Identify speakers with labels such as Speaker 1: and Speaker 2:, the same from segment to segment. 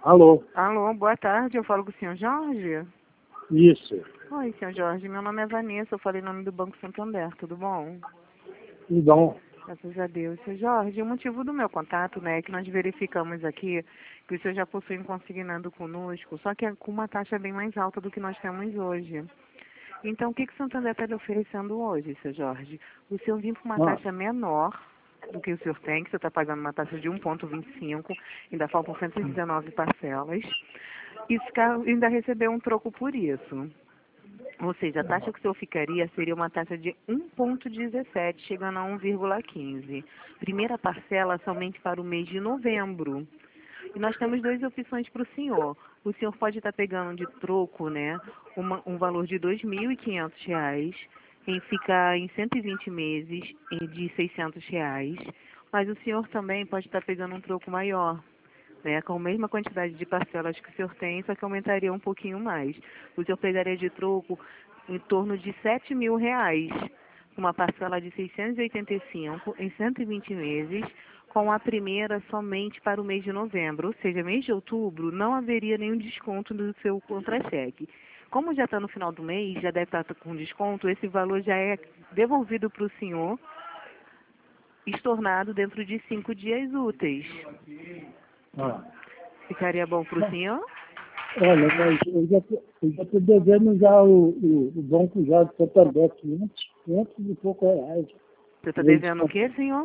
Speaker 1: Alô?
Speaker 2: Alô, boa tarde, eu falo com o senhor Jorge?
Speaker 1: Isso.
Speaker 2: Oi, senhor Jorge, meu nome é Vanessa, eu falei em nome do Banco Santander, tudo bom?
Speaker 1: Tudo bom?
Speaker 2: Graças a Deus. Senhor Jorge, o motivo do meu contato, né, é que nós verificamos aqui que o senhor já possui um consignado conosco, só que é com uma taxa bem mais alta do que nós temos hoje. Então, o que o Santander está lhe oferecendo hoje, senhor Jorge? O senhor vindo com uma
Speaker 1: Ah,
Speaker 2: taxa menor do que o senhor tem, que você está pagando uma taxa de 1,25, ainda faltam 119 parcelas, e ainda receber um troco por isso. Ou seja, a taxa que o senhor ficaria seria uma taxa de 1,17, chegando a 1,15. Primeira parcela somente para o mês de novembro. E nós temos duas opções para o senhor. O senhor pode estar pegando de troco, né, um valor de R$ 2.500 em ficar em 120 meses de R$ 600. Mas o senhor também pode estar pegando um troco maior, né, com a mesma quantidade de parcelas que o senhor tem, só que aumentaria um pouquinho mais. O senhor pegaria de troco em torno de R$ 7.000, uma parcela de 685 em 120 meses, com a primeira somente para o mês de novembro, ou seja, mês de outubro não haveria nenhum desconto do seu contra-cheque. Como já está no final do mês, já deve estar com desconto, esse valor já é devolvido para o senhor, estornado dentro de 5 dias úteis.
Speaker 1: ah.
Speaker 2: Ficaria bom para o senhor?
Speaker 1: Olha, mas eu já estou devendo já o banco já de Santander, 500 e pouco reais.
Speaker 2: Você está devendo o quê, senhor?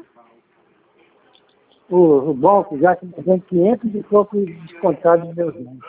Speaker 1: O banco já está devendo 500 e pouco descontado dos meus nomes.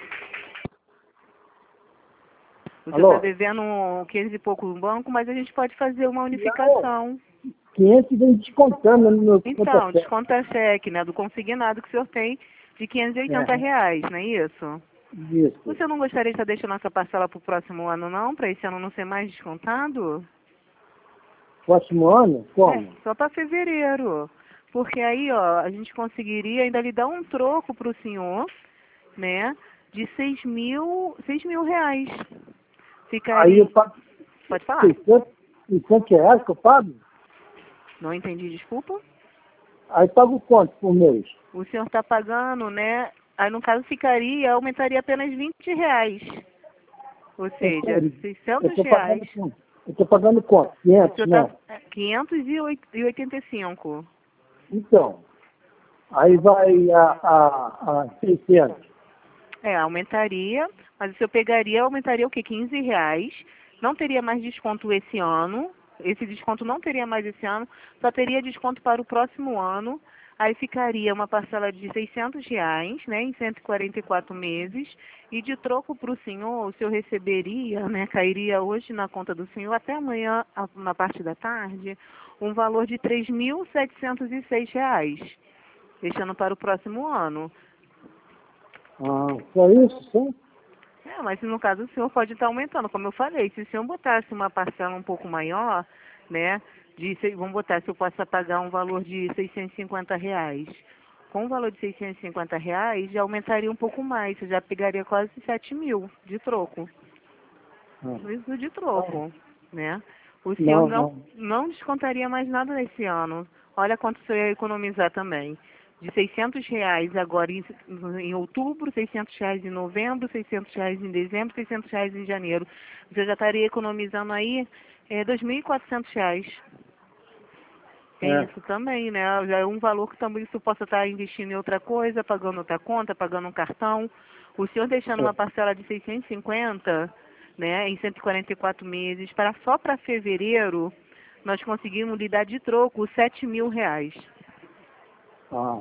Speaker 2: O senhor está
Speaker 1: Alô?
Speaker 2: devendo 500 e pouco no banco, mas a gente pode fazer uma unificação.
Speaker 1: 500 vem descontando no meu
Speaker 2: Então,
Speaker 1: conta-cheque.
Speaker 2: desconta cheque, né, do consignado que o senhor tem de R$ 580, não é isso? O
Speaker 1: Isso.
Speaker 2: senhor não gostaria de estar deixando essa parcela para o próximo ano, não? Para esse ano não ser mais descontado?
Speaker 1: Próximo ano? Como?
Speaker 2: Só para fevereiro. Porque aí, ó, a gente conseguiria ainda lhe dar um troco para o senhor, né, de R$ 6.000 reais.
Speaker 1: Aí eu
Speaker 2: Ficaria...
Speaker 1: pago
Speaker 2: Pode falar.
Speaker 1: 600 reais que eu pago?
Speaker 2: Não entendi, desculpa.
Speaker 1: Aí pago quanto por mês?
Speaker 2: O senhor está pagando, né? Aí no caso aumentaria apenas R$ 20. Ou seja,
Speaker 1: Eu
Speaker 2: R$ 600.
Speaker 1: estou pagando quanto? Eu estou pagando quanto?
Speaker 2: O
Speaker 1: 500,
Speaker 2: senhor está
Speaker 1: né?
Speaker 2: 585.
Speaker 1: Então, aí vai a 600.
Speaker 2: Aumentaria, mas o senhor aumentaria o quê? R$ 15. Não teria mais desconto esse ano. Esse desconto não teria mais esse ano, só teria desconto para o próximo ano. Aí ficaria uma parcela de R$ 600, né, em 144 meses. E de troco para o senhor receberia, né, cairia hoje na conta do senhor, até amanhã, na parte da tarde, um valor de R$ 3.706, deixando para o próximo ano.
Speaker 1: Ah, só isso, sim?
Speaker 2: Mas no caso o senhor pode estar aumentando, como eu falei, se o senhor botasse uma parcela um pouco maior, né, vamos botar, se eu possa pagar um valor de R$ 650, com o valor de R$ 650 já aumentaria um pouco mais, você já pegaria quase 7.000 de troco,
Speaker 1: Ah,
Speaker 2: isso de troco, né? O senhor
Speaker 1: não, não.
Speaker 2: não descontaria mais nada nesse ano, olha quanto o senhor ia economizar também. De R$ 600 agora em outubro, R$ 600 em novembro, R$ 600 em dezembro, R$ 600 em janeiro. Você já estaria economizando aí R$ 2.400. Tem
Speaker 1: É,
Speaker 2: isso também, né? Já é um valor que também você possa estar investindo em outra coisa, pagando outra conta, pagando um cartão. O senhor deixando
Speaker 1: é.
Speaker 2: uma parcela de 650, né, em 144 meses, só para fevereiro, nós conseguimos lhe dar de troco R$ 7.000.
Speaker 1: Ah,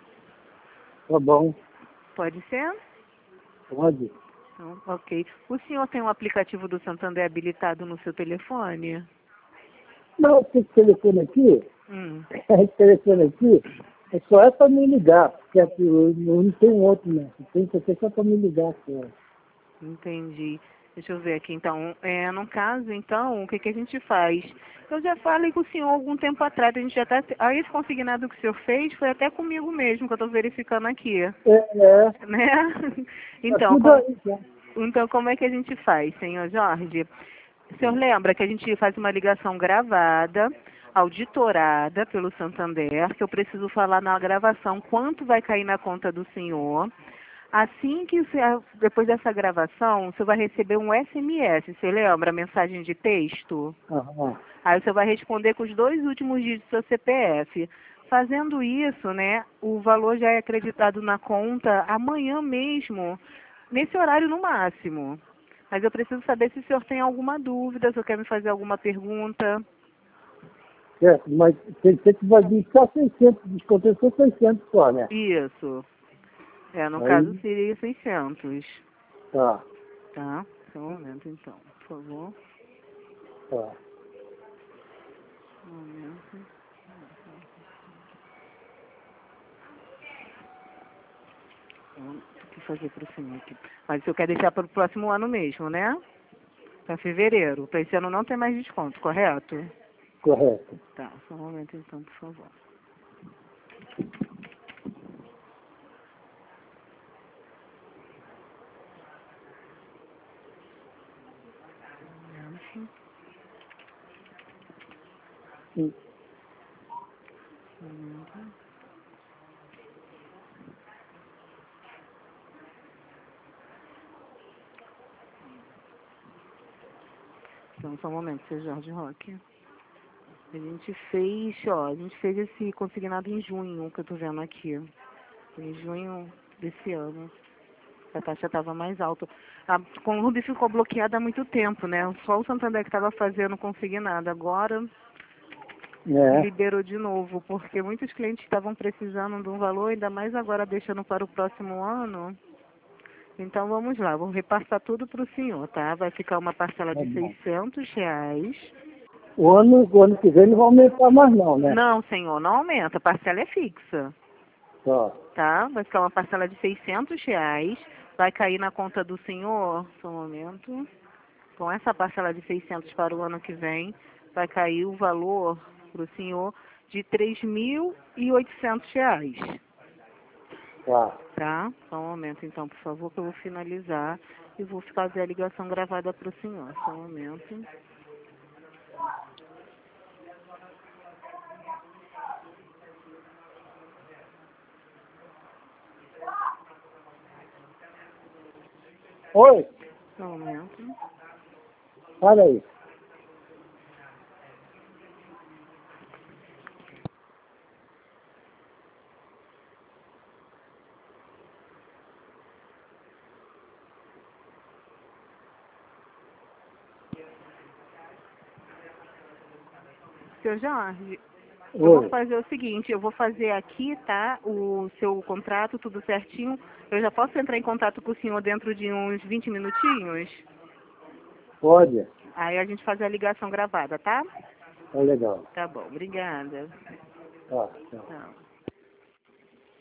Speaker 1: tá bom,
Speaker 2: Pode ser?
Speaker 1: pode.
Speaker 2: Então, ok. O senhor tem um aplicativo do Santander habilitado no seu telefone?
Speaker 1: Não, esse telefone aqui,
Speaker 2: Hum,
Speaker 1: esse telefone aqui, só é para me ligar, porque aqui eu não tenho outro, né? Tem que ser só para me ligar, cara.
Speaker 2: entendi. Deixa eu ver aqui, então. No caso, então, o que que a gente faz? Eu já falei com o senhor algum tempo atrás, a gente já está... Aí esse consignado que o senhor fez foi até comigo mesmo, que eu estou verificando aqui, né?
Speaker 1: Tá
Speaker 2: Então,
Speaker 1: tudo aí, já.
Speaker 2: como é que a gente faz, senhor Jorge? O senhor lembra que a gente faz uma ligação gravada, auditorada pelo Santander, que eu preciso falar na gravação quanto vai cair na conta do senhor. Assim que depois dessa gravação, você vai receber um SMS, você lembra? Mensagem de texto?
Speaker 1: Aham.
Speaker 2: Aí você vai responder com os 2 últimos dígitos do seu CPF. Fazendo isso, né, o valor já é acreditado na conta amanhã mesmo, nesse horário no máximo. Mas eu preciso saber se o senhor tem alguma dúvida, se o senhor quer me fazer alguma pergunta.
Speaker 1: Certo, mas você que vai vir só 600, descontei só 600 só, né?
Speaker 2: Isso. No caso
Speaker 1: Aí,
Speaker 2: seria 600.
Speaker 1: tá,
Speaker 2: Tá? Só um momento então, por favor.
Speaker 1: tá.
Speaker 2: Um momento. Então, o que fazer para o senhor aqui? Mas o senhor quer deixar para o próximo ano mesmo, né? Para fevereiro. Para esse ano não tem mais desconto, correto?
Speaker 1: Correto.
Speaker 2: Tá, só um momento então, por favor. Um momento.
Speaker 1: Sim.
Speaker 2: Um momento. Então, só um momento, seu Jorge Roque. A gente fez esse consignado em junho, que eu tô vendo aqui. Em junho desse ano. A taxa estava mais alta. A Conlube ficou bloqueada há muito tempo, né? Só o Santander que estava fazendo consignado. Agora
Speaker 1: É,
Speaker 2: liberou de novo, porque muitos clientes estavam precisando de um valor, ainda mais agora deixando para o próximo ano. Então vamos lá, vou repassar tudo para o senhor, tá? Vai ficar uma parcela
Speaker 1: tá
Speaker 2: de
Speaker 1: bom.
Speaker 2: R$ 600.
Speaker 1: O ano que vem não vai aumentar mais não, né?
Speaker 2: Não, senhor, não aumenta, a parcela é fixa.
Speaker 1: Tá,
Speaker 2: Tá? Vai ficar uma parcela de R$ 600, vai cair na conta do senhor, só um momento. Com essa parcela de 600 para o ano que vem, vai cair o valor para o senhor de R$ 3.800,
Speaker 1: tá.
Speaker 2: tá? Só um momento então, por favor, que eu vou finalizar e vou fazer a ligação gravada para o senhor. Só um momento.
Speaker 1: Oi,
Speaker 2: Só um momento.
Speaker 1: olha aí.
Speaker 2: Seu Jorge, eu vou
Speaker 1: Oi,
Speaker 2: fazer o seguinte, eu vou fazer aqui, tá, o seu contrato, tudo certinho. Eu já posso entrar em contato com o senhor dentro de uns 20 minutinhos?
Speaker 1: pode.
Speaker 2: Aí a gente faz a ligação gravada, tá?
Speaker 1: Tá legal.
Speaker 2: Tá bom, obrigada.
Speaker 1: Tá, tá.
Speaker 2: Tchau.